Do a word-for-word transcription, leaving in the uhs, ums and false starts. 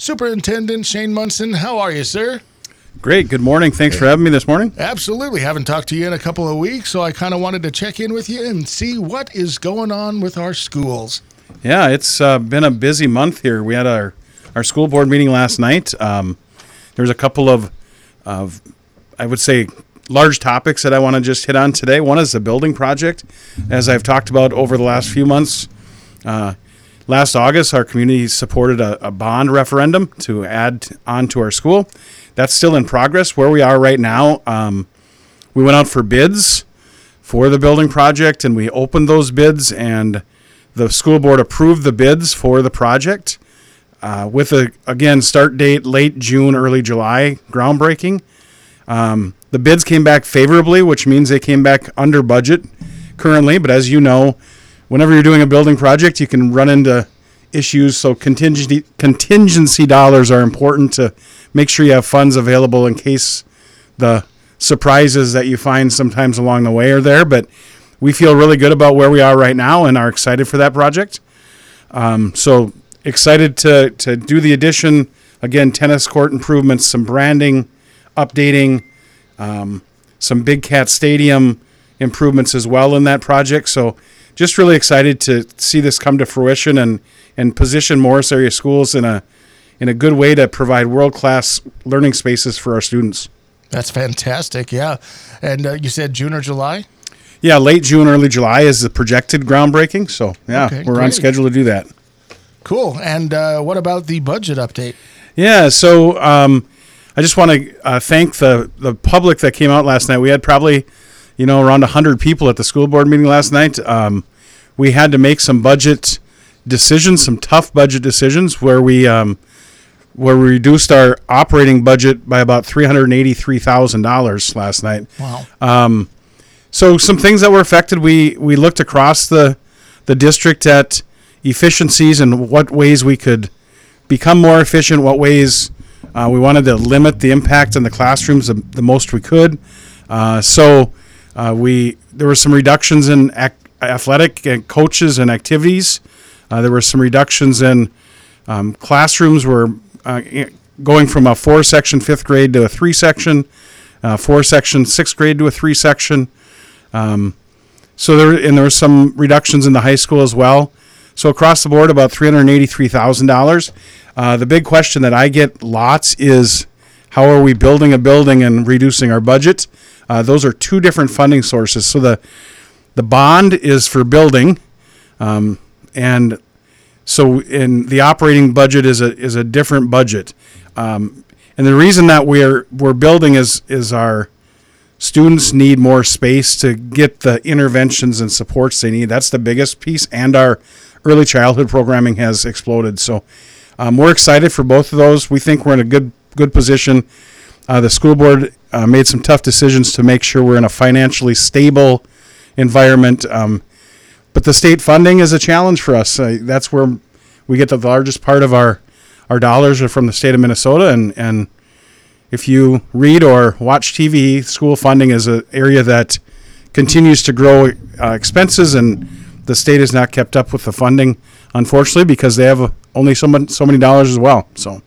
Superintendent Shane Munson, how are you, sir? Great. Good morning. Thanks for having me this morning. Absolutely. Haven't talked to you in a couple of weeks, so I kind of wanted to check in with you and see what is going on with our schools. Yeah, it's uh, been a busy month here. We had our, our school board meeting last night. Um, there's a couple of, of, I would say, large topics that I want to just hit on today. One is the building project. As I've talked about over the last few months, uh, last August, our community supported a, a bond referendum to add on to our school. That's still in progress. Where we are right now, um, we went out for bids for the building project, and we opened those bids, and the school board approved the bids for the project uh, with, a again, start date late June, early July, groundbreaking. Um, the bids came back favorably, which means they came back under budget currently, but as you know, whenever you're doing a building project, you can run into issues, so contingency contingency dollars are important to make sure you have funds available in case the surprises that you find sometimes along the way are there. But we feel really good about where we are right now and are excited for that project. Um, so excited to to do the addition, again, tennis court improvements, some branding, updating, um, some Big Cat Stadium improvements as well in that project. So just really excited to see this come to fruition and, and position Morris area schools in a in a good way to provide world-class learning spaces for our students. That's fantastic, yeah. And uh, you said June or July? Yeah, late June, early July is the projected groundbreaking. So, yeah, Okay, we're great. on schedule to do that. Cool. And uh, what about the budget update? Yeah, so um, I just want to uh, thank the, the public that came out last night. We had probably, you know, around one hundred people at the school board meeting last night. Um, we had to make some budget decisions, some tough budget decisions where we um, where we reduced our operating budget by about three hundred eighty-three thousand dollars last night. Wow. Um, so some things that were affected, we, we looked across the, the district at efficiencies and what ways we could become more efficient, what ways uh, we wanted to limit the impact in the classrooms the, the most we could. Uh, so uh, we there were some reductions in ac- athletic and coaches and activities. Uh, there were some reductions in um, classrooms were uh, going from a four-section fifth grade to a three-section, uh, four-section sixth grade to a three-section. Um, so there and there were some reductions in the high school as well. So across the board, about three hundred eighty-three thousand dollars. Uh, the big question that I get lots is, how are we building a building and reducing our budget? Uh, those are two different funding sources. So the the bond is for building, um, and so in the operating budget is a is a different budget. Um, and the reason that we're we're building is is our students need more space to get the interventions and supports they need. That's the biggest piece, and our early childhood programming has exploded. So um, we're excited for both of those. We think we're in a good good position. Uh, the school board uh, made some tough decisions to make sure we're in a financially stable environment. Um, but the state funding is a challenge for us. Uh, that's where we get the largest part of our, our dollars are from the state of Minnesota. And, and if you read or watch T V, school funding is an area that continues to grow uh, expenses, and the state has not kept up with the funding, unfortunately, because they have uh, only so, much, so many dollars as well. So